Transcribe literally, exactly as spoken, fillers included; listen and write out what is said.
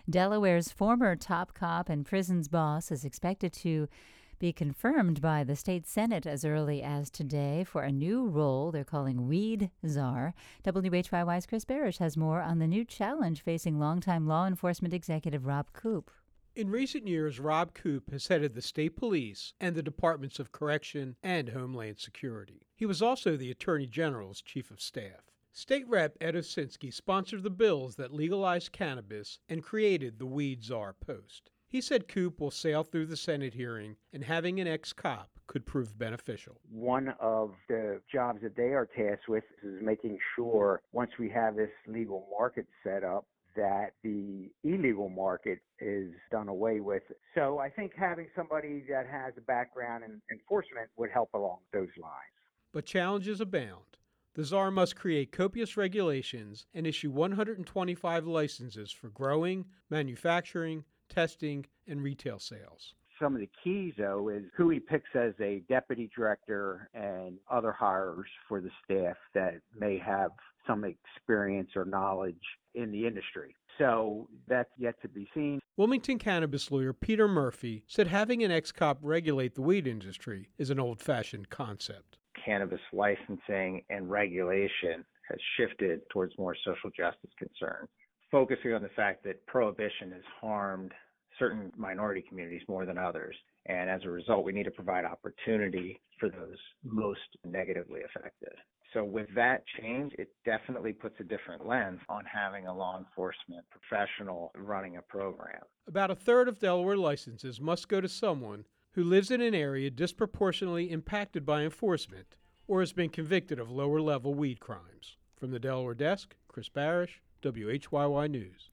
Delaware's former top cop and prisons boss is expected to be confirmed by the state Senate as early as today for a new role they're calling Weed Czar. W H Y Y's Chris Barish has more on the new challenge facing longtime law enforcement executive Rob Koop. In recent years, Rob Koop has headed the state police and the Departments of Correction and Homeland Security. He was also the Attorney General's chief of staff. State Rep Ed Osinski sponsored the bills that legalized cannabis and created the Weed Czar post. He said Koop will sail through the Senate hearing, and having an ex-cop could prove beneficial. One of the jobs that they are tasked with is making sure once we have this legal market set up, that the illegal market is done away with. So I think having somebody that has a background in enforcement would help along those lines. But challenges abound. The czar must create copious regulations and issue one hundred twenty-five licenses for growing, manufacturing, testing, and retail sales. Some of the keys, though, is who he picks as a deputy director and other hires for the staff that may have some experience or knowledge in the industry. So that's yet to be seen. Wilmington cannabis lawyer Peter Murphy said having an ex-cop regulate the weed industry is an old-fashioned concept. Cannabis licensing and regulation has shifted towards more social justice concerns, focusing on the fact that prohibition has harmed certain minority communities more than others. And as a result, we need to provide opportunity for those most negatively affected. So with that change, it definitely puts a different lens on having a law enforcement professional running a program. About a third of Delaware licenses must go to someone who lives in an area disproportionately impacted by enforcement or has been convicted of lower-level weed crimes. From the Delaware desk, Chris Barish, W H Y Y News.